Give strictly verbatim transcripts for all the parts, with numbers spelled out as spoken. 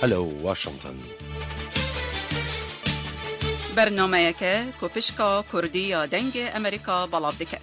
هلو واشنطن. برنامه‌ای که کوپشکا کردی یا دنگ امریکا بلاد دکت.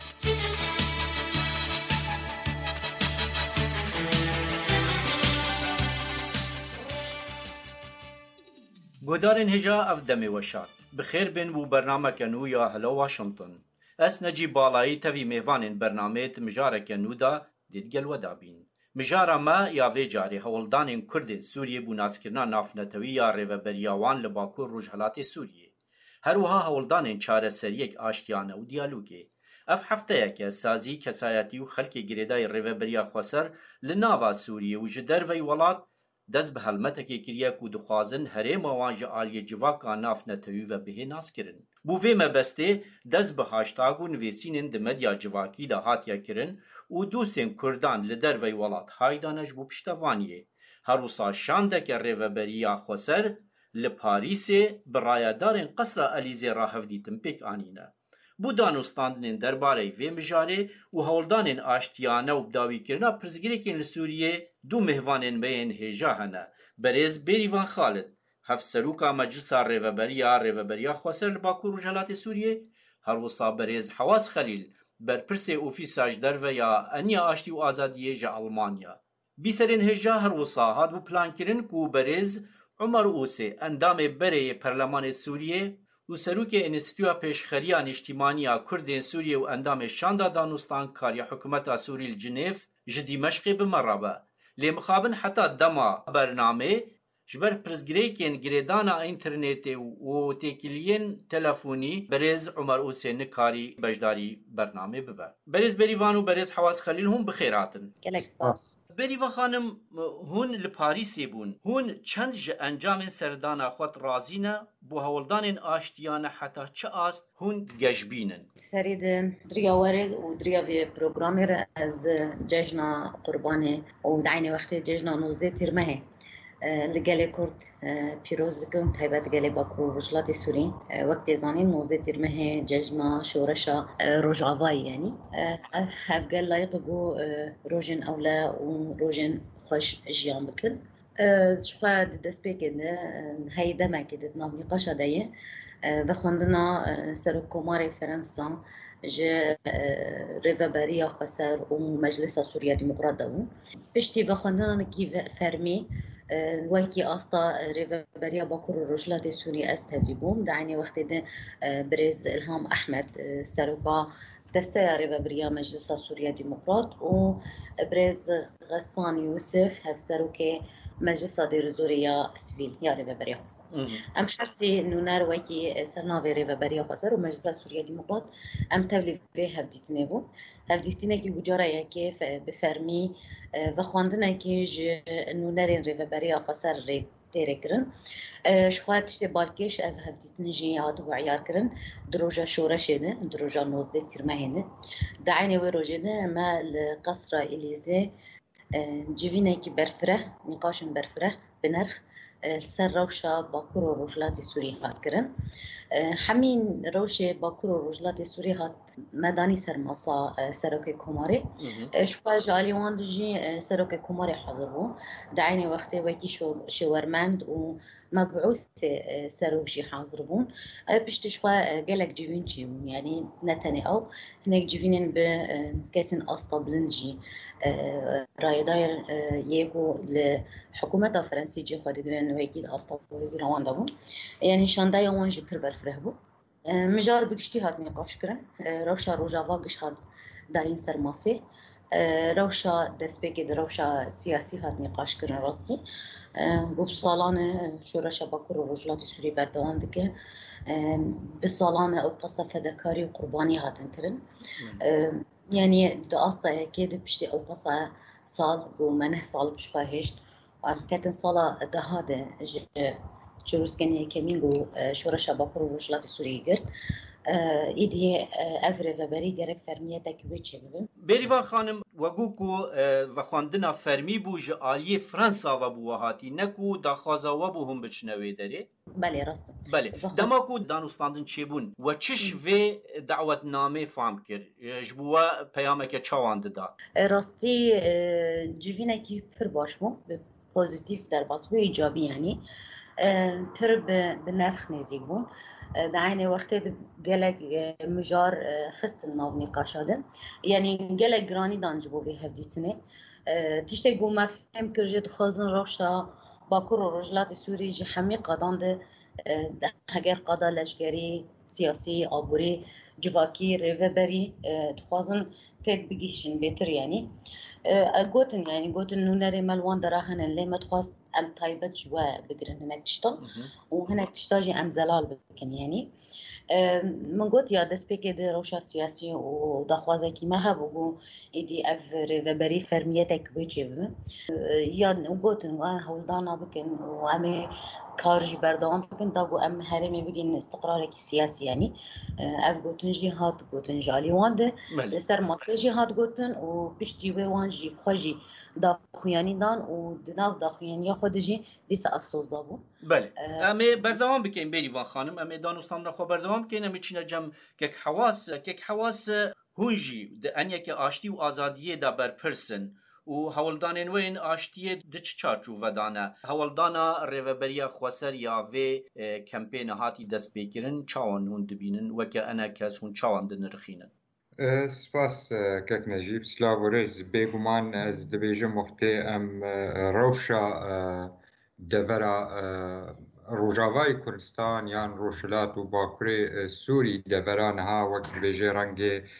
گودارن هجا اف دمی وشات بخیر بین بو برنامه کنو یا هلو واشنطن. اس نجی بالایی تاوی میوانین برنامه مجاره کنو دا دیدگل ودا بین. مجاره ما یا وی جاری هولدانین کردین سوریه بو ناسکرنا نافنتوی یا ریوبریاوان لباکور روجهلات سوریه. هر وها هولدانین چاره سریک آشتیانه و دیالوگه. اف هفته که سازی کسایتی و خلکی گریدای ریوبریا خواسر لناوا سوریه و جدر وی ولاد دست به هلمتکی کریه که دخوازن هریم وانج آلی جواکا ناف نتوی و به ناس کرن. بووی مبسته دست به هاشتاگ و نویسینن ده مدیا جواکی ده هاتیا کرن و دوستین کردان لدر وی ولاد هایدانش بو پشتوانیه. هر وصا شانده که ریوبریا خواسر لپاریس برایدارن قصر الیزی را هفدیتن پیک آنینه. بو دانوستاندنین درباره وی مجاره و هولدانین آشتیانه و بداوی کرنا پرزگریکین لسوریه دو مهوانین بین هجا هنه. بریز بریوان خالد هفت سروکا مجلس ریوبریا ریوبریا خواسر لباکور روجهلات سوریه هر وصا بریز حواس خلیل بر پرس اوفیساج در و یا انیا آشتی و آزادیه جا المانیا. بیسرین هجا هر وصا هاد بو پلان کرن که بریز عمر اوسی اندام بره پرلمان سوریه و سروک انستیتویا پیشخریان اجتماعی کردین سوریه و اندام شاندا دانوستان کاریا حکومت سوری الجنیف جدی مشقی بمرابه. لی مخابن حتی دما برنامه جبر پرزگریکین گریدانا اینترنت و تکیلین تلفونی بریز عمر اوسی نکاری بجداری برنامه ببه. بریز بریوان و بریز حواس خلیل هم بخیراتن. گلک سپاس. بریوان خانم هون لپاریسی بون. هون چند ج انجام سردانا خود رازینه بو هولدانین آشتیانه حتی چه است هون گجبینن. سرید دریا ورد و دریا وی پروگرامی را از جشن قربانه و دعینی وقتی جشن نوزه تیرمه لگلی کرد پیروز دکم تایبت گلی باکو روجلات سوری وقتی زانین نوزه تیرمه جشن شورشا روجاوایی یعنی هفگل لایق گو روجن اولا و روجن خوش جیان بکن. شخواه دست بکنده هایی دمه که دت نام نقاش دایه و خوندنا سر کمار فرانسا جه ریوبریا خسر و مجلس سوریه دموکرات دو پشتی و خوندنا نکی فرمی وکی آستا ریوبریا باکور روجلات سوریه استهدیبوم دعینی وقتی ده برز الهام احمد سروکا دسته ریوبریا مجلس سوریه دموکرات و برز غسان یوسف هفسرو که مجلس دیرزوریا سویل یا ریوبریا خسر. ام حرسی نونر وکی سرناوی ریوبریا خسر و مجلس سوریه دموکرات ام تولی به هفدیتنه بود. هفدیتنه که بجاره یکی بفرمی و خواندنه که ج نونرین ریوبریا خسر ری تیرکرن. شخوات شتی بالکش اف هفدیتن جیاد و عیار کرن دروجا شورشه ده دروجا نوزده تیرمهنه. دعینه و روجه ده ما لقصر الیزه جوینه که برفره نقاشن برفره بنرخ سر روشا باکور و روجلات سوری هات کرن. همین روش باکور و روجلات سوری هات مدانی سرماسا سروک کماری شوال جالی واندجی سروک کماری حاضر بو دعینی وقتی وکی شو شورمند و مبعوث سروکشی حاضر بون پشت شوا گلک جوین چی بون یعنی نتنی او هنگ جوینن به کسین استا بلندجی رای دایر یکو لحکومت فرانسی جی خواهد گرن وکی استا وزیر وان دبون یعنی شانده یا وانجی پر برفره بو مجار بگشتی هات نقاش کرن روشا روجاوا گش هات داین سرماسی روشا دست بگید روشا سیاسی هات نقاش کرن راستی بو سالان شورش باکور و روجلات سوری بردوام دکه به سالان او قصه فداکاری و قربانی هاتن کرن یعنی دو آستا که دو پشتی او قصه سال بو منه سال بشخواهشت و کتن سالا دهاده جلوس کنی کمین گو شورش باکور و روجلات سوری گرد ایدی افره و بری گرک فرمیه تکوی چه ببین بریوان خانم وگو کو و خواندنا فرمی بو جالی فرانسا و بو هاتی نکو داخوازا و بو هم بچنوی داره بله راست بله دما کو دانوستاندن چی بون و چش و دعوت نامه فهم کر جبوا پیامک چاواند دا راستی جوینه کی پر باش بو پوزیتیف در باس و ایجابی یعنی پر به نرخ نزیک بون در عین وقت گلک مجار خست ناو نقاشاده یعنی گلک گرانی دانج بو وی هفدیتنه تشتی گو مفهم کرجت خازن روشا باکور و رجلات سوری جی همی قدانده هگر قدا لشگری سیاسی آبوری جواکی ریوبری تخوازن تید بگیشن بهتر یعنی گوتن یعنی گوتن نونری ملوان دراهن اللي ما تخواست ام تايبت جوا بقرن هناك تشتا وهناك تشتاجي ام زلال بكن يعني من قلت يا دس بيكي دي روشا سياسي ودخوازي كي ما هبو ايدي اف ريفبري فرميتك بيجي بم يا وقلت هولدانا بكن وامي كارجي بردوام بكن تاقو ام هرمي بكن استقرارك السياسي يعني اف قلتن جهات قلتن جالي واند لسر مصر جهات قلتن وبشتي وانجي بخوجي داخویانی دان و دناف داخویانی خود جی دیس افسوس دابو. بله. امی بردوام بکن بری وان خانم امی دانستان را خو بردوام کن امی چینا جم که حواس که حواس هونجی د انیا که آشتی و آزادیه دا بر پرسن و هولدانین وین آشتیه دچ چارچو ودانه هولدانا ریوبریا خواسر یا و کمپین هاتی دست بکرن چاوان هون دبینن وکه انا کس هون چاوان دنرخینن. سپاس کک نجیب سلاورز بگمان از دبیجم وقتی ام روشا دورا روجاوای کردستان یان روشلات و باکوری سوری دورا نها وقت دبیجه رنگ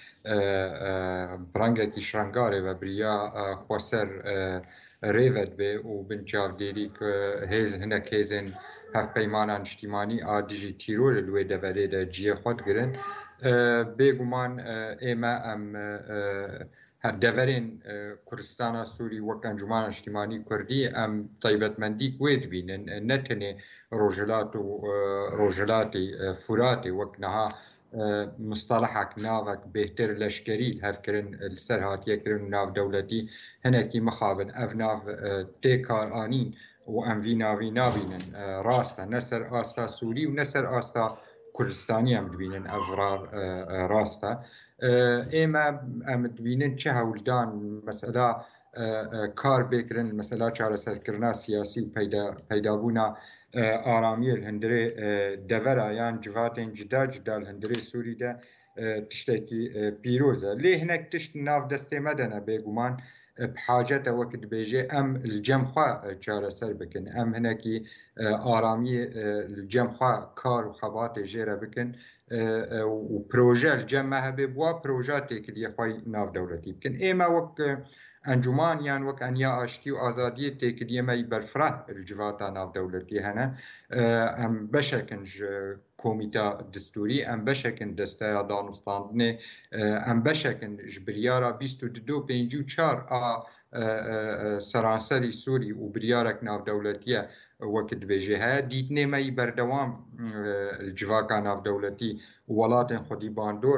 برنگ کشرنگاره و بریا خواسر ریود به و بنچاو دیری که هیز هنک هیزن هف پیمانان اجتماعی آدیجی تیرور لوی دوره ده جیه خود گرن بگمان ایما ام هر دورین کردستان سوری وقت انجمن اجتماعی کردی ام طیبت مندی کوید بینن نتنه روجلات و روجلاتی فراتی وقت نها مصطلحك نافك بهتر لشكري هفكرن السرهاتيه كرن ناف دولتي هناكي مخابن اف ناف تيكار انين وام في نافي نابينن راستا نسر استا سوري ونسر استا كردستاني ام دبينن افرار راستا اما ام دبينن چه هولدان مساله کار بکرن مثلا چاره سرکرنا سیاسی و پیدا پیدابونا آرامی الهندره دورا یان جواتین جدا جدا الهندره سوری ده تشتکی پیروزه لی هنک تشت ناف دسته مدنه بگومان بحاجت وقت بیجه ام الجمخوا چاره سر بکن ام هنکی آرامی الجمخوا کار و خبات جیره بکن و پروژه الجمع هبه بوا پروژه تکلیه خواه ناف دولتی بکن ایما وقت انجمان یان وک انیا آشتی و آزادی تکلیه می برفره الجواتا ناف دولتی هنه ام بشکن کمیتا دستوری ام بشکن دسته دانستاندنه ام بشکن جبریارا بیست و دو پنج و چار سرانسری سوری و بریارک ناف دولتیه وقت بيجيها ديتني ماي بردوام الجواكا ناف دولتي ولات خدي باندور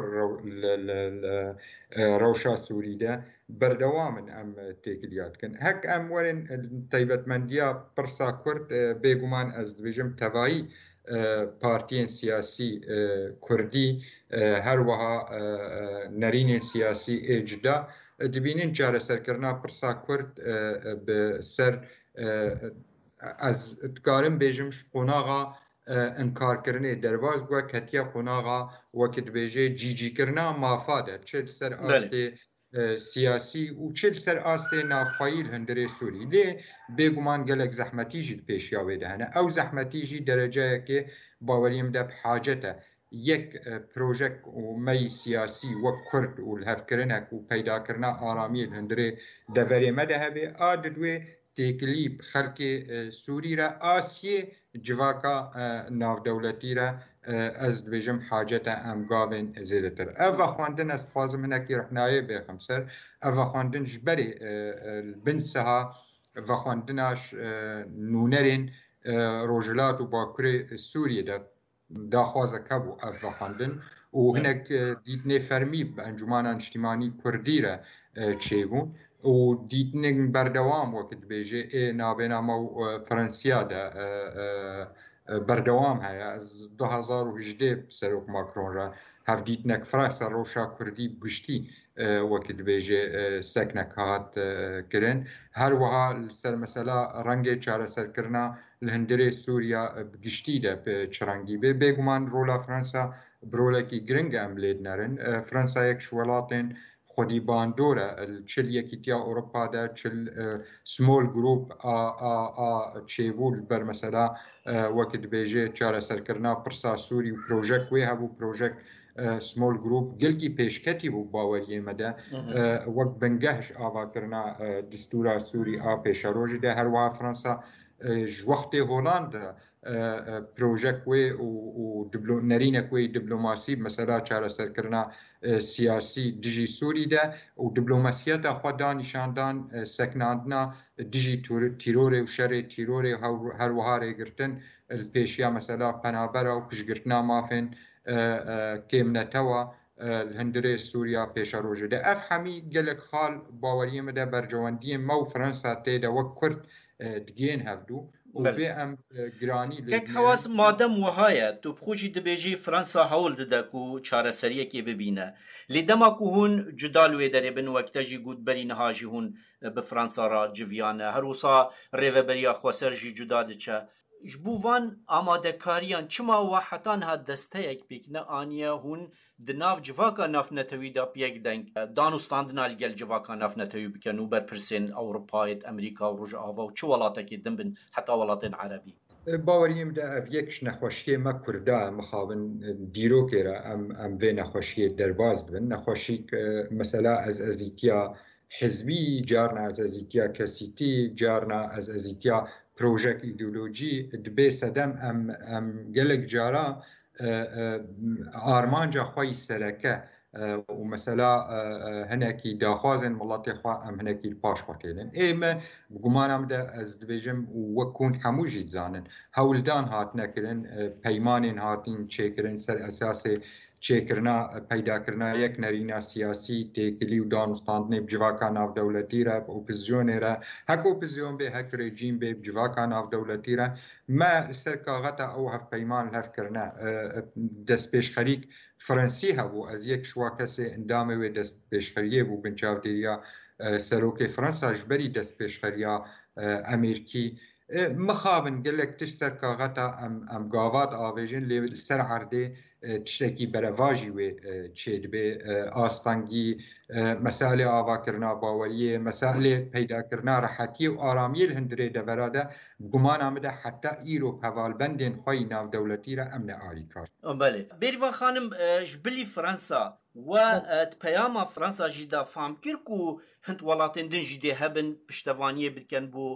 روشا سوري ده بردوام ام تيكليات كن هك ام ورن طيبت منديا برسا كرد بيغمان از بيجم تبعي بارتين سياسي كردي هر وها نرين سياسي اجدا دبينين جار سركرنا برسا كرد بسر از تکارم بیجمش قناغا انکار کرنه درواز گوه کتیا قناغا وقت بیجه جی جی کرنا مافاده چل سر آسته سیاسی و چل سر آسته نافخایل هندره سوری لی بگمان گلک زحمتی جید پیش یاوه دهنه او زحمتی جید درجه که باوریم ده بحاجته یک پروژک و می سیاسی و کرد و الهف کرنک و پیدا کرنا آرامی هندره دوره مده هبه آددوه تکلیب خلق سوری را آسیه جواکا ناف دولتی را از بجم حاجت امگاوین زیدتر اوه خواندن از خوازم هنکی رحنایه بخم سر اوه خواندن جبری بنسها اوه خواندناش نونرین روجلات و باکر سوریه دا داخوازه کبو اوه خواندن و هنک دیدنه فرمی بانجمان اجتماعی کردی را چه بون و دیتنگ بردوام وقت بیجه ای نابینا مو فرانسیا ده بردوام هیا از دو هزار و هجده سروک ماکرون را هەفدیتنەک فرانسا ڕۆژا کوردی گشتی وەک دەبێژێ سەکنەک هات کردن هەروەها سەر مەسەلا ڕەنگێ چارەسەرکردنا لە هەندێرێ سووریا گشتی دە چڕەنگی بێ بێگومان ڕۆلا فرانسا برۆلێکی گرنگە ئەم لێ نەرن فرانسا یەکش وڵاتێن خودی باندۆرە چل یەکیتیا ئەوروپادا چل سمۆل گروپ چێبوو بەرمەسەلا وەک دەبێژێ چارەسەرکردنا پرسا سووری و پرۆژەک وێ هەبوو پرۆژەک سمۆل گروپ گەلکی پێشکەتی بوو باوەریە مەدە وەک بنگەهش ئاواکردنا دستورا سووری ئا پێشەڕۆژی دە هەروەها فرانسا وەختێ هۆڵاندە پرۆژەک وێ و نەرینەک وێی دیبلۆماسی مەسەلا چارەسەرکردنا سیاسی دژی سووریدا و دیبلۆماسیەتە خوا دانیشاندان سەکناندنا دژی تیرۆرێ و شەرێ تیرۆرێ هەروەها رێگرتن پێشیا مەسەلا پەنابەرە و پشگرتنا مافێن کێمنەتەوە هەندێرێ سووریا پێشەڕۆژەدا ئەف هەمی گەلک خاڵ باوەریەمەدا بەرجەوەندیە مە و فەرەنسا تێدا وەک کورد دگێن هەفتوو ئەم گرانی حواس مادەم وهایە تو بخۆشی دەبێژی فرانسا هەوڵ دەدەک و چارەسەریەکێ ببینە لێ دەماک و هون جدال وێ دەرێ بن وەکتەژی گوتبەری نەهاژی هون بە فرانسا را جڤیانە هەروسا ڕێڤەبەریا خۆسەرژی جودا دچە ji bo van amadekariyan çima we hetan hat desteyek pêkine aniye hûn di nav civaka navnetewî da pêk deng danûstandina li gel civaka navnetewî bikin û berpirsên Ewropayê Amerîka û Rojava û çi welatekê din bin heta welatên Erebî باوەریم da ev yek ji nexweşiyê me Kurda mixabin dîrokê re em em vê nexweşiyê derbas dibin nexweşîk mesela ez ezîtiya hizbî carna ez ezîtiya kesîtî carna ez ezîtiya پروژەک ئیدئولۆژی دبێ سەدەم ئەم ئەم gelek جارا ئارمانجا خۆی سەرەکە و مەسەلا هەنێکی داخوازن وڵاتی خوا ئەم هەنێکی پاش خۆتێنن ئێمە گومانامدا ئەس دبێژم وەکوون هەمووژی زانن هەولدان هات نەکردن پەیمانên هاتین چێکردن سەر ئەساسێ چێکردنا پەیداکردنا یەک نەرینە سیاسی تێکلی و دانوستاندنێ بجیواکە ناودەوڵەتی رە ئۆپۆزیۆنێ رە هەک ئۆپۆزیۆن بێ هەک رێجیم بێ بجیواکە ناودەوڵەتی رە مە سەر کاغەتە ئەو هەفپەیمان هەفکردنە دەست پێشخەریک فەرەنسی هەبوو ئەز یەک شوا کەسێ ئەندامێ وێ دەست پێشخەریە بوو بنچاودێریە سەرۆکێ فەرەنسا ji berî dest pêşxeriya Amerîkî mixabin gelek tişt ser kaxeta em em gavat avêjin lê ser erdê tiştekî berevajî wê çê dibe astangî meselê avakirina baweriyê meselê peydakirina rehetiyê û aramiyê li hindirê devera de gumana me de heta îro hevalbendên xwe navdewletî re em ne alîkar belê Bêrîvan xanim ji bilî Fransa we peyama Fransa jî da famkir ku Hind welatên din jî dê hebin piştevaniyê bikin bû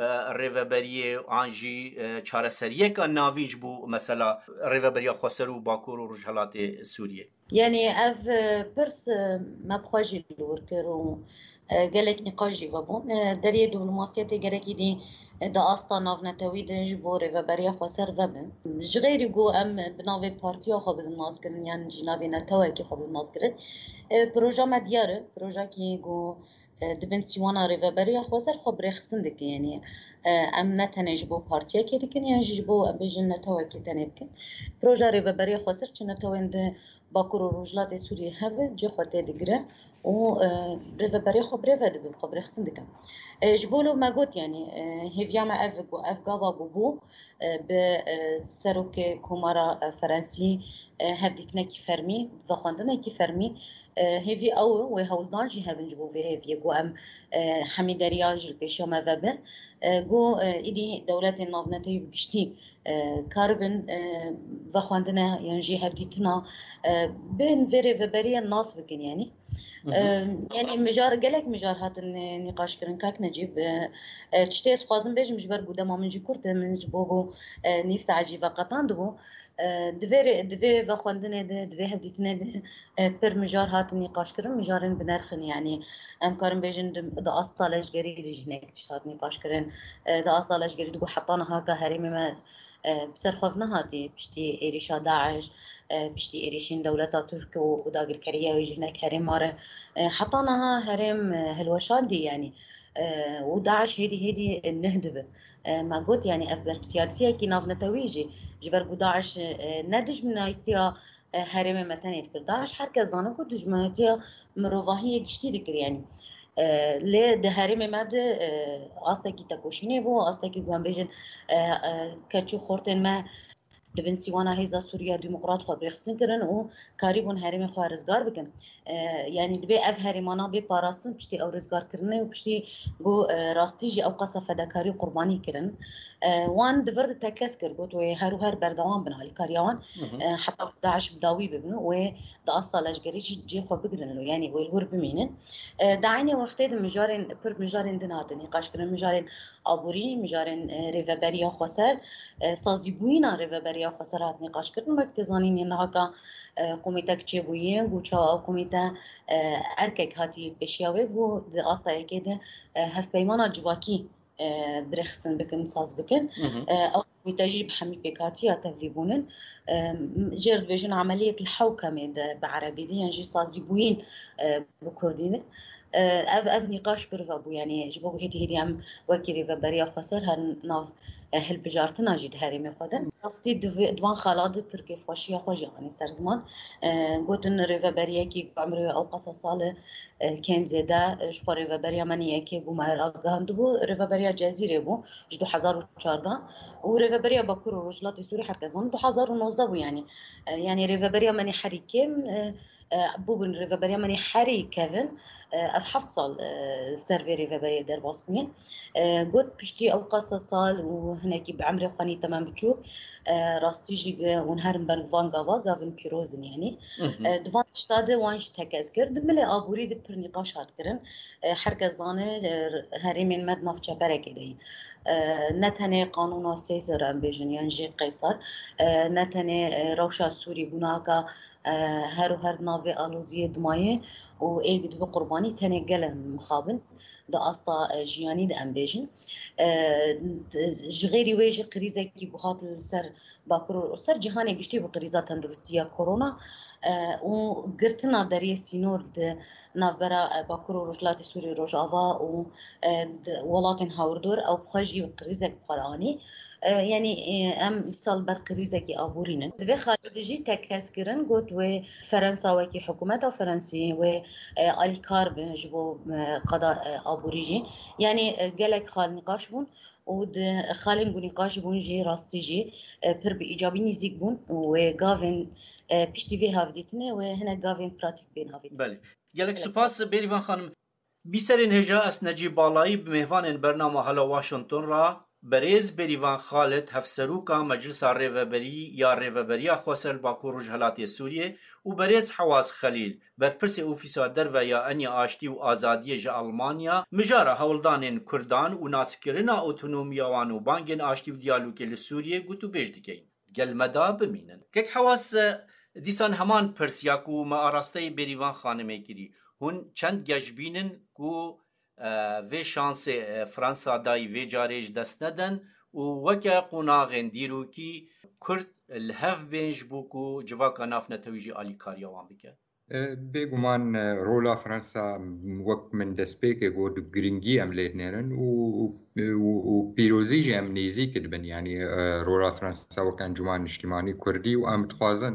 rêveberiyê an jî çareseriyeka navîn ji bo mesela rêveberiya Xweser û Bakur û Rojhilatê Sûriyê yani ev pirs me bixwe jî lûr kir û gelek nîqaş jî vebûn deriyê diplomasiyetê gerekî dî di asta navnetewî de ji bo rêveberiya Xweser vebin ji xêrî got em bi navê partiya xwe bidin naskirin yan ji navê netewekê xwe bidin naskirin proja me diyar e projekî got dibin sîwana rêveberiya Xweser xwe birêxistin dikin yani em ne tenê ji bo partiyekê dikin yan ji bo em bêjin netewekê tenê bikin proja rêveberiya Xweser çi netewên di Bakur û Rojhilatê Sûriyê hebe cê xwe tê digire û rêveberiya xwe birêve dibin xwe birêxistin dikin ji bo lo me got yani hêviya me ev ev gava bû bi serokê Komara Ferensî hevdîtinekî fermî vexwendinekî fermî hêvî ew wê hewldan jî hebin ji bo vê hêviyê got em hemî deriya ji li pêşiya me vebin got êdî dewletên navnetewî bi giştî karibin vexwendina yan jî hevdîtina bên vê rêveberiya nas bikin yani yani mijar gelek mijar hatin nîqaşkirin kak necîb tiştê ez xwazim bêjim ji ber gudema min jî Kurd e min ji bo got nîvsa ecî veqetan dibû divê divê vexwendinê de divê hevdîtinê de pir mijar hatin nîqaşkirin mijarên bi nerxin yani em karin bêjin di asta leşgerî de jî hinek tişt hat nîqaşkirin di asta leşgerî digot heta niha ka herêmê me bi ser xwev nehatî piştî êrîşa Daeş piştî êrîşên dewleta Tirk û dagirkeriya wê jî hinek herêma re heta niha herêm hilweşandî yani û Daeş hêdî hêdî neh dibin me got yani ev berpirsiyartiyekî navnetewî jî ji ber ku Daeş ne dijminayîtiya هرم متنید کرداش هر کس زانه که دجمناتی مروفاهی گشتی دکر یعنی لی ده هرم مد آستا کی تکوشینه بو آستا کی گوان بیجن کچو خورتن ما دبن سیوانا هیزا سوریا دموکرات خود بخسن کرن و کاری بون هرم خوارزگار بکن یعنی دبی اف هرمانا به پاراستن پشتی او رزگار کرنه و پشتی گو راستی جی او قصه فداکاری قربانی کرن وان دفرد تکس کر گوت و هر و هر بردوام بن هالی کاریوان حتی داعش بداوی ببن و دا اصلا لشگری جی خو بگرن لو یعنی والور بمینن دعینی وقتی دم مجارن پر مجارن دنات نقاش کرن مجارن آبوری مجارن ریوبریا خسر سازی بوینا ریوبریا خسرات نقاش کرن وقت زانین نهاکا کمیته کچه بویین گوچا او کمیته ارکک هاتی بشیاوه گو د آستا یکیده هف پیمانا جواکی برخصن بکن ساز بکن او کمیته بحمی بکاتی یا تبلیبونن جرد بيجن عملية الحوكمة بعربي دي يعني جي سازي بوين بكردينه اف اف نقاش برفابو يعني جبو هيدي هيدي ام وكيري فبريا خسر هن ناف هل بجارتنا جد هرمي خودن راستي دوان خالد بركي خوشيا خوش يعني سر زمان قلتن ريفبريا كي عمره او قصه صاله كم زياده شخور ريفبريا مني كي بو ما راغاندو ريفبريا جزيره بو جدو ألف وأربعة وريفبريا بكر ورجلات سوري حركزان دو ألف وتسعة يعني يعني ريفبريا مني حريكم بوبن ريفبريا مني حري كيفن اف حفصل سيرفي ريفبريا در باسمين قلت بشتي او قصه صال وهناك بعمري خاني تمام بتشوف راستيجي ونهرم بن فانغافا غافن بيروزن يعني دفان اشتاده وانش تكذكر دملي ابوري دبر نقاش هاد كرن حركه زانه هرمين مد نافچه بركدي نتنه قانون سيسر ام بيجن يعني جي قيصر نتنه روشا سوري بناكا هر هر ناوي الوزيه دمايه و ايد دو قرباني تنقل مخابن دا استا جياني دا ام بيجن غيري ويجي قريزه كي بخاط السر باكرو سر جهاني گشتي بقريزه تندرستيه كورونا و قرتنا دريه سينور نافبرا باكرو رجلات سوري روجافا و ولاتن هاوردور او بخاجي قريزه بخلاني يعني ام مثال بر قريزه كي ابورين دبي خارجي تكاسكرن قلت و فرنسا وكي حكومه فرنسي و الكار بجبو قضاء ابوريجي يعني قالك خال نقاش بون ود خالن قو نقاش بون جي راستيجي بر بايجابي نزيك بون وغافن بيشتي في هافديتنا وهنا غافن براتيك بين هافديت بله قالك سپاس بيريفان خانم بيسرين هجا اس نجيب بالاي بمهوان برنامه هلا واشنطن را بريز بيريفان خالد هفسروكا مجلس الريفبري يا ريفبريا خوسل باكور جهلات سوريا وبريز حواس خليل برپرس اوفيسا دروا يا انيا اشتي و ازاديه ج المانيا مجارا هولدانن كردان و ناسكرنا اوتونوميا وانو بانگن اشتي و ديالوگ لسوريا گوتو بيجدكين گل مدا بمينن كك حواس دیسان همان پرسیاکو ما آراسته بریوان خانمه کری هون چند گجبینن کو و شانس فرانسا دای و جاریج دست ندن و وکا قناغن دیرو کی کرد الهف بینج بوکو جواکا ناف نتویجی آلی کاریاوان بکن بێگومان ڕۆلا فەرەنسا وەک من دەستپێکێ بۆ گرنگی ئەم لێت نێرن و پیرۆزیژی ئەم نێزی کرد بن ینی ڕۆلا فەرەنسا وەک ئەنجومان نیشتیمانی کوردی و ئەم دخوازن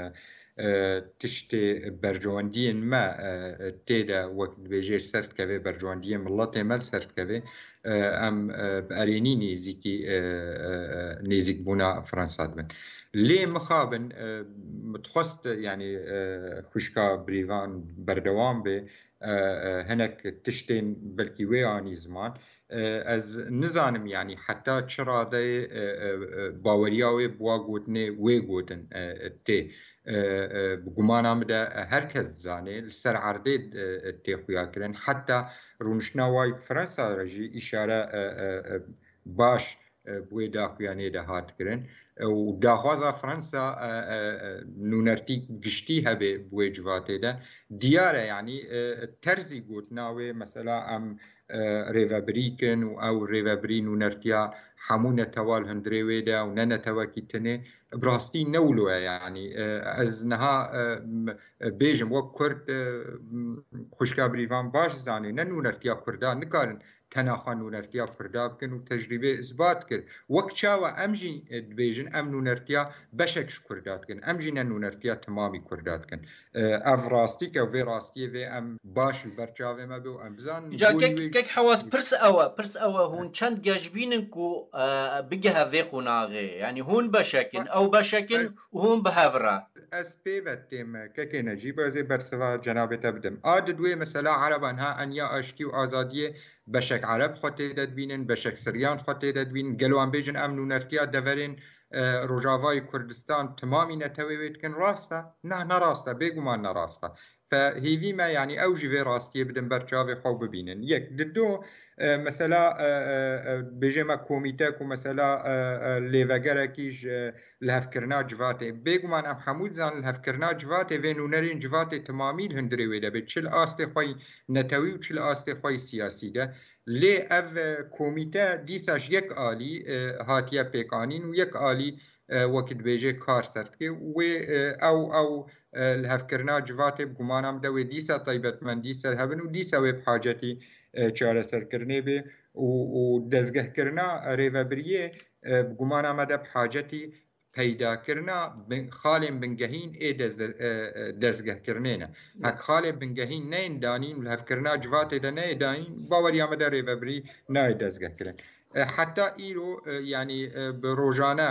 تشتێ بەرژەوەندیên me têde wek dibêje serdkeve berjewendiyê milletê me serdkeve em bi erênî nêzîkî nêzîkbûna Fransa dibin. Lê mixabin dixwest yanî xwişka birîvan berdewam bê hinek tiştên belkî wê anî ziman ez nizanim yanî heta çi radeyê baweriya wê bi wa gotinê wê gotin tê gumana me de herkes zanê li ser erdê têxuya kirin heta rûniştina wayî Fransa re jî îşare baş bi wê daxuyanê de hat kirin û daxwaza Fransa nûnertî giştî hebe bi wê civatê de diyar e yanî terzî gotina wê mesela em rêvebirîkin û ew rêvebirî nûnertiya hemû netewal hundirê wê de û ne netewekî tinê bi rastî newlo ye yanî ez niha bêjim wek Kurd xwişka birîvan baş zanê ne nûnertiya Kurda nikarin tenaxwa nûnertiya Kurda bikin û tecrîbê isbat kir wek çawa em jî dibêjin بيجن ام نونرتيا بشكش كردات كن ام جينا نونرتيا تمامي كردات كن اف راستي كو في راستي في ام باش البرچاوي ما بو ام بزان جا كيك كيك حواس برس اوا برس اوا هون چند جاجبين كو بجها في قناغي يعني هون بشكل او بشكل وهون بهافرا اس بي بتم كيك نجيب زي برسوا جناب تبدم اد دوي مثلا عربانها ان يا اشتي وازاديه بشك عرب خوتي دبينن بشك سريان خوتي دبين قالوا بيجن ام نونرتيا دفرين روجافاي كردستان تمامي نتويت كن راستا نه نراستا بيقو ما نراستا فهيفي ما يعني اوجي في راستي بدن برچاوي خو ببينن يك ددو مثلا بيجي ما كوميتاك ومثلا ليفاغراكيج الهفكرنا جواتي بيقو ما ام حمود زان الهفكرنا جواتي فينو نرين جواتي تمامي الهندري ويدا بتشل استي خوي نتوي وتشل استي خوي سياسي ده لي اف كوميتا ديساش يك آلي هاتيا بيقانين ويك آلي وقت بيجي كار سرتكي و او او الهفكرنا جواتي بقمانا مدوي ديسا طيبت من ديسا الهبن وديسا ويب حاجتي چاره سرکرنی به و دزگه کرنا ریوبریه بقمانا مدى بحاجتي پیدا کرنا خالم بنگهین ای دزگه کرنینا هک خالم بنگهین نین دانین و هفکرنا جواتي دا نین دانین باوري مدى ریوبری نای دزگه کرن حتى إيرو يعني بروجانا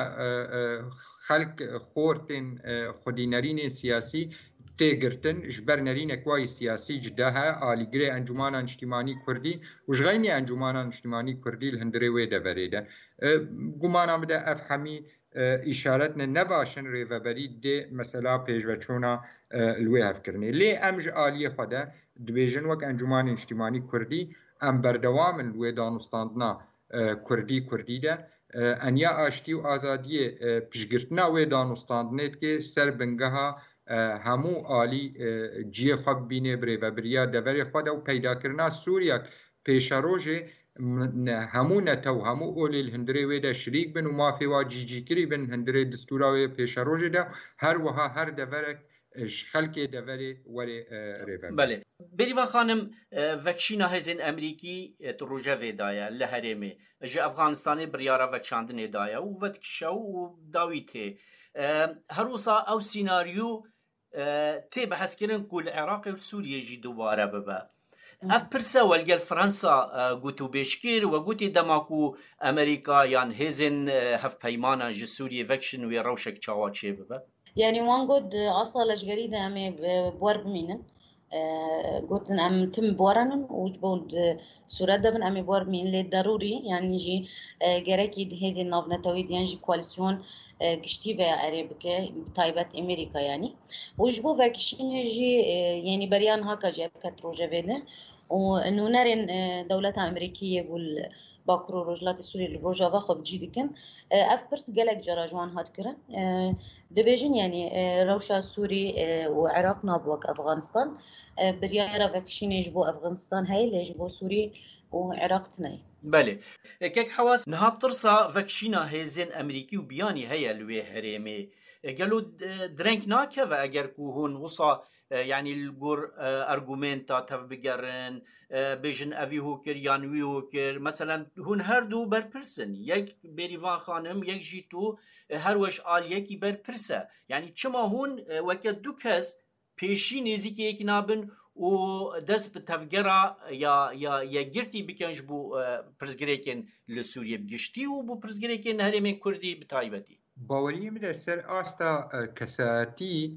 خلق خورتن خدينرين سياسي تيجرتن جبر نرين كواي سياسي جداها آلي جري أنجمانا اجتماعي كردي وجغيني أنجمانا اجتماعي كردي الهندري ويدا بريدا قمانا بدا أفهمي إشارتنا نباشن ريفابري دي مثلا بيج وچونا الوي هفكرني لي أمج آلي خدا دبيجن وك أنجمانا اجتماعي كردي أم بردوام الوي دانستاندنا كردي كردي ده انیا آشتی و آزادی پیشگرتنا و دانستاندنیت که سر بنگها همو آلی جی خواب بینه بری و بریا دوری خود و پیدا کرنا سوریا پیشاروژه همو نتو همو اولی الهندری ویده شریک بن و مافی واجی جی کری بن هندری دستوراوی پیشاروژه ده هر وها هر دورک خلقی دوری وری ریبه بله بریوان خانم وکشینا هزین امریکی تروجه ویدایا لهرمه جه افغانستانی بریارا وکشاندن دایا و ودکشو و داویته هروسا او سيناريو تي بحث كرن كل العراق وسوريا جي دوباره ببا اف برسا والقال فرنسا قوتو بيشكير وقوتي دماكو امريكا يان هيزن هف بيمانا جي سوريا فكشن ويروشك تشاواتشي ببا يعني وان قد اصلا جريده امي بورب مينن قلت أم تم بورن وجبود سورة دبن أمي بور مين لي ضروري يعني جي جركي هذه النافنة تويد يعني جي كواليسيون قشتي في أريبكا بتايبة أمريكا يعني وجبو فاكشين جي يعني بريان هاكا جاب كتروجة فيدا وإنه نرين دولة أمريكية بول باكرو رجلات السوري الروجا واخب جيدي كان أفبرس جالك جراجوان هاد كرن دبيجن يعني روشا سوري وعراق نابوك أفغانستان بريارة فاكشين يجبو أفغانستان هاي اللي يجبو سوري وعراق تناي بله كيك حواس نهار ترسا فاكشينا هيزين أمريكي وبياني هيا لوي هريمي قالوا درينك ناكا اگر كو هون وصا يعني الجور ارغومنتا تف بقرن بيجن افي هوكر يانوي هوكر مثلا هون هردو بر برسن يك بيريفان خانم يك جيتو هر وش آليكي بر برسا يعني چما هون وكا دو كس پیشی نزیک یک نابن و دست به تفگرا یا یا یا گرتی بکنج بو پرزگریکن لسوریه بگشتی و بو پرزگریکن هرم کردی بتایبتی باوری من سر آستا کساتی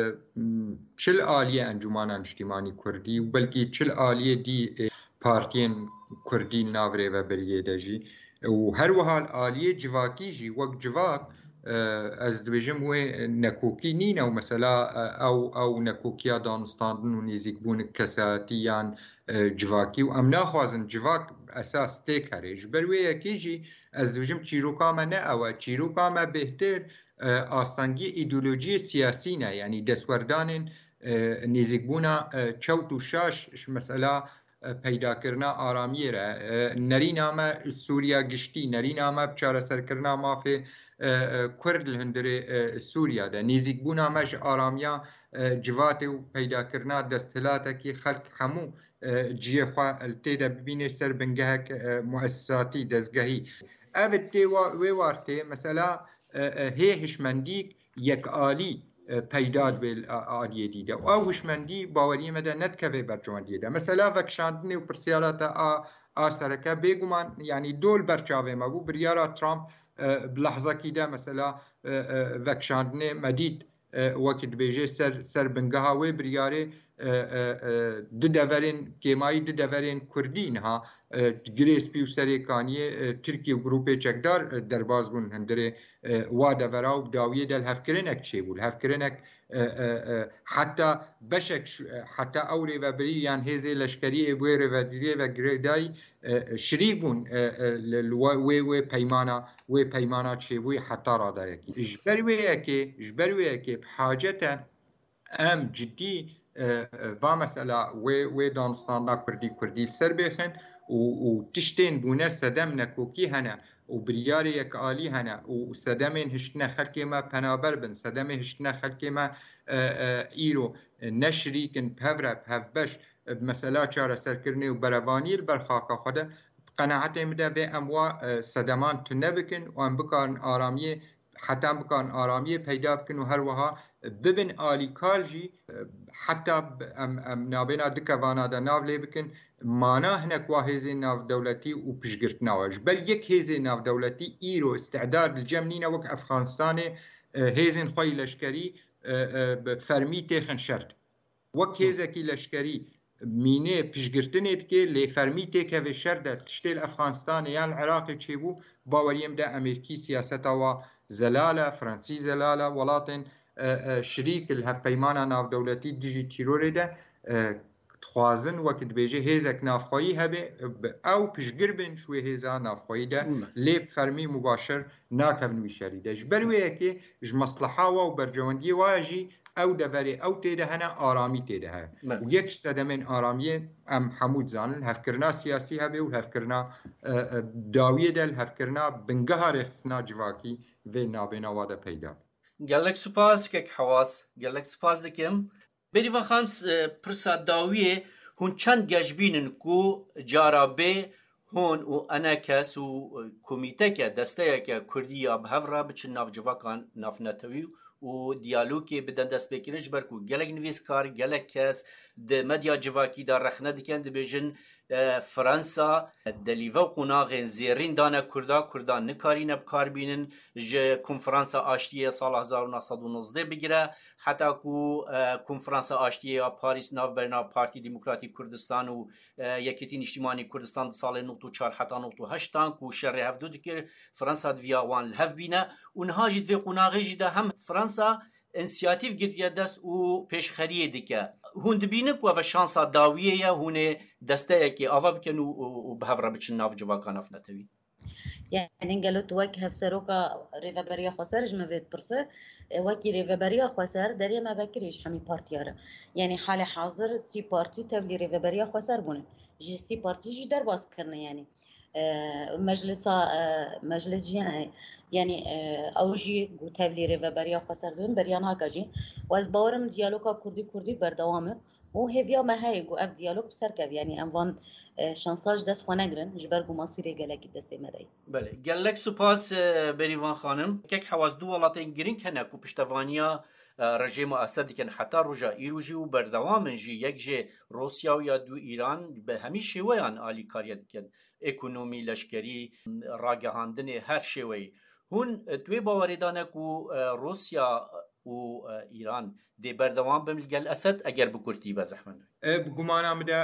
چل آلیه انجمان اجتماعی کردی و بلکه چل آلیه دی پارتین کردی ناوره و بریه دجی و هر وحال آلیه جواکی جی وقت جواک از دویجم و نکوکی نینه و مثلا او او نکوکیا دانستاندن و نزیک بون کساتیان جواکی و ام ناخوازن جواک اساس تیک هریج بروی یکی جی از دویجم چیروکامه نه او چیروکامه بهتر آستانگی ایدولوژی سیاسی نه یعنی دستوردان نزیک بونا چوت و شاش مثلا پیدا کرنا آرامی را نرین آمه سوریا گشتی نرین آمه بچاره سرکرنا مافی کرد الهندره سوریا ده نزیک بون آمش آرامیا جوات و پیدا کرنا دستلاتا کی خلق همو جیه خواه التیده ببینه سر بنگهک مؤسساتی دزگهی اوه تی وی وارته مثلا هەیە هشمەندیک یەکعالی پەیداد بێ ئالیە دیدە و ئەو هشمەندی باوەریمەدە نەتکەوێ بەرجەوەندیەدە مەسەلا ڤەکشاندنێ و پرسیارەتە ئاسەرەکە بێگومان ینی دۆل بەرچاوێمە بوو بریارە ترامپ بلەحزەکیدا مەسەلا ڤەکشاندنێ مەدید وەکت بێژێ سەر بنگەها وێ بریارێ ددەڤەرێن کێمایی ددەڤەرێن کوردینها گرێسپی و سەرێکانیە ترکی و گروپێ چەکدار دەرباز بوون هەندرێ وا دەڤەرا و داویە دەل هەفکردنێک چێ بوو هەفکردنێک حتا بەشێک حتا ئەو رێڤەبری یان هێزێ لەشکریە بۆێ رێڤەدیرێ بە گرێدای شریک بوون وێ وێ پەیمانە وێ پەیمانە چێبووی حتا ڕادایەکی ژبەر وەیەکێ ژبەر وەیەکێ حاجەتە ئەم جدی با مەسەلا وێ دانستاندا کوردی کوردی سەر بێخن و تشتێن بوونە سەدەم نەکۆکی هەنە و بریارە یەکعالی هەنە و سەدەمێن هشتنە خەلکێمە پەنابەر بن سەدەمێ هشتنە خەلکێمە ئیرۆ نەشریکن پەڤرە پەڤبەش مەسەلا چارەسەرکردنی و بەرەوانی بەرخاکە خۆدە قەنەعەتێ بدە بێ ئەموا سەدەمان تونە بکن و ئەم بکارن ئارامیە حتى بكان آرامیه پیدا بکن و هر وها ببن آلیکارجی حتی ام ام نابینا دکوانا دا ناو لی بکن مانا هنک واهزی ناو دولتی و پشگرت نواج بل یک هزی ناو دولتی ایرو استعداد الجمنین وک افغانستان هزین خوی لشکری فرمی تیخن شرط وک هزکی لشکری مینه پشگرتنیت که لی فرمی تیکه و شرط تشتیل افغانستان یان العراق چی بو باوریم دا امریکی سیاستا و زلاله فرانسی زلاله ولاتن شریک الهف پیمانه ناو دولتی دیجی تیروری ده خوازن وقت بیجه هیزک نافخوایی هبه او پشگر بین شوی هیزا نافخوایی ده لیب فرمی مباشر ناکفن ویشاری ده جبرویه که ج مصلحه و برجواندی واجی او دفری او تیده هنه آرامی تیده ها و یک سدمین آرامیه ام حمود زانن هفکرنا سیاسی هبه و هفکرنا داویه ده هفکرنا بنگه رخصنا جواکی و نابینا واده پیدا گلک سپاس که حواس گلک سپاس دکم بری و خمس پرسا داویه هون چند گجبینن کو جارابه هون و انا کس و کمیته که دسته که کردی یا به هفره بچن ناف جواکان ناف نتوی و دیالوگی بدن دست بکرنج برکو گلک نویسکار گلک کس د مدیا جواکی دا رخنه دکن د بیجن فرانسا دلیو قناغ زیرین دانه کردا کردا نکاری نبکار بینن ج کنفرانسا آشتیه سال هزار و نهصد و نوزده بگیره حتی کو کنفرانسا آشتیه پاریس ناو برنا پارتی دموکراتی کردستان و یکیتین اجتماعی کردستان سال نود و چهار حتی نود و هشت کو شر هفدو دکر فرانسا دویا وان الهف بینه اونها جد و قناغ جد هم فرانسا انسیاتیو گرتیه دست و پیشخریه دیگه هون دبینه که و شانسا داویه یا هونه دسته که آوا بکن و به هفره بچن ناف جواکان افنتوی يعني قالوا توك هفسروكا ريفابريا خسر جمفيت برسه وكي ريفابريا خسر دري ما بكريش حمي بارتيارا يعني حال حاضر سي بارتي تبلي ريفابريا خسر بونه جي سي بارتي جي درباس كرنا يعني مجلس مجلس جي يعني اوجي قوتابلي ريفابريا خسر بون بريانا كاجي واز باورم ديالوكا كردي كردي بردوامه و هفيا ما هاي جو اف ديالوج بسركب يعني انوان شانساج دست خونگرن جبرگو مصيري گلکی دست مدای بله گلک سپاس بریوان خانم کک حواس دو ولاتین گرین کنه کو پشتوانیا رژیم اسد کن حتی روجا ایروجی و بردوام جی یک جه روسیا و یا دو ایران به همین شیویان آلی کاریت کن اکونومی لشکری راگهاندن هر شیوی هون توی باوریدانه کو روسیا و ایران دی بردوام بملگل اسد اگر بکرتی بزحمن بگمانه مده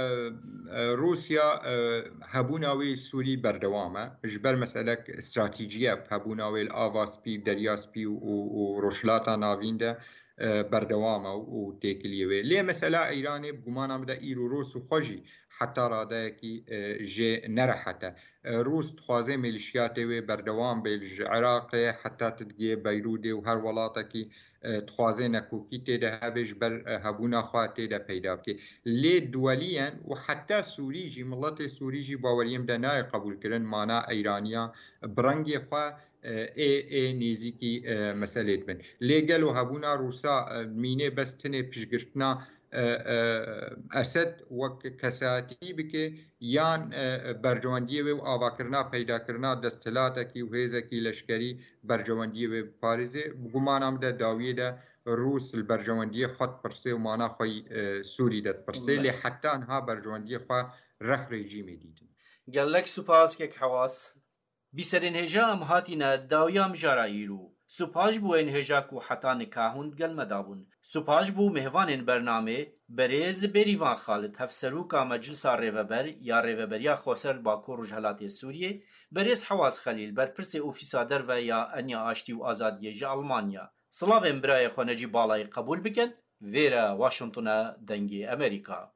روسیا هبوناوی سوری بردوامه جبر مسئله استراتیجیه هبوناوی آواسپی دریاسپی و روشلاتا ناوین ده بردوامه و تکلیوه لی مسئله ایرانی بگمانه مده ایرو روس و خوشی حتی راده کی جه نرحته روس تخوازه ملیشیات و بردوام بیلج عراق حتی تدگیه بیروده و هر ولاته کی تخوازه نکوکی تیده هبش بر هبونا خواه تیده پیدا بکی لی دولیان و حتی سوری جی ملت سوری جی باوریم ده نای قبول کرن مانا ایرانیا برنگی خواه ای ای نیزی کی مسئله بن لی گلو هبونا روسا مینه بس تنه پشگرتنا ئەسەد وەک کەساتی بکێ یان بەرژەوەندیەوێ و ئاواکردنا پەیداکردنا دەستهلاتێکی و هێزێکی لەشکەری بەرژەوەندیەوێ بپارێزێ بگومانام دە داویەدا رووس بەرژەوەندیە خۆت پرسێ و مانا خۆی سووری دەتپرسێ لێ حتانها بەرژەوەندیە خوا رەخڕێجی مێدیتن گەلەک سوپاسکێک حەواس بیسەرین هێژا ئەم هاتینە داویا مژاراییر و سوپاش بووین هێژاک و حتا نکاهون گەلمەدابوون سوپاش بوو مهوانên بەرنامێ بەرێز بێریڤان خالد هەفسەرۆکا مەجلسا ڕێڤەبەر یا ڕێڤەبەریا خۆسەر باکوور ڕۆژهەڵاتê سووریێ بەرێز حەواس خەلیل بەرپرسێ ئۆفیسا دەرڤە یا ئەنیا ئاشتی و ئازادیە ji ئەڵمانیا سڵاوێن برایە خۆ نەجی باڵای قبول بکەن vêre Washington'a dengê Amerîka.